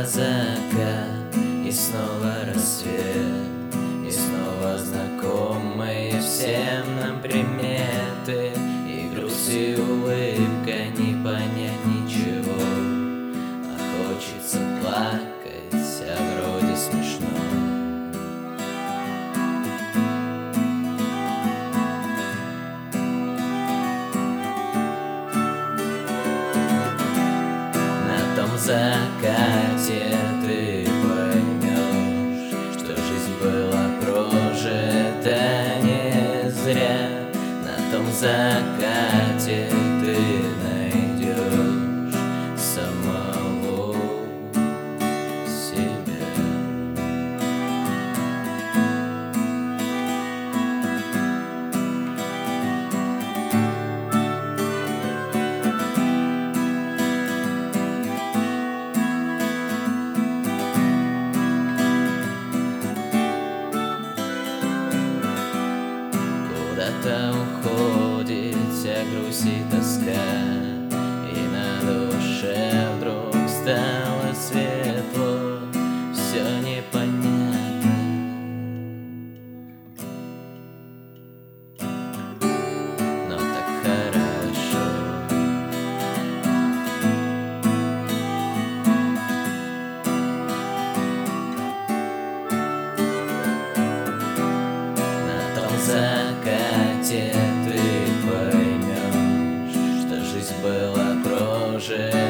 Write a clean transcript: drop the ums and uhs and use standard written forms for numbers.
закат, и снова рассвет, и снова знакомые всем нам приметы, и грусть, и улыбка, не понять ничего, а хочется плакать, а вроде смешно. В закате ты поймешь, что жизнь была прожита не зря. На том закате ты найдешь самого себя. Куда-то уходит вся грусть и тоска, и на душе вдруг стало светло, все непонятно, но так хорошо. На том закате ты поймешь, что жизнь была прожита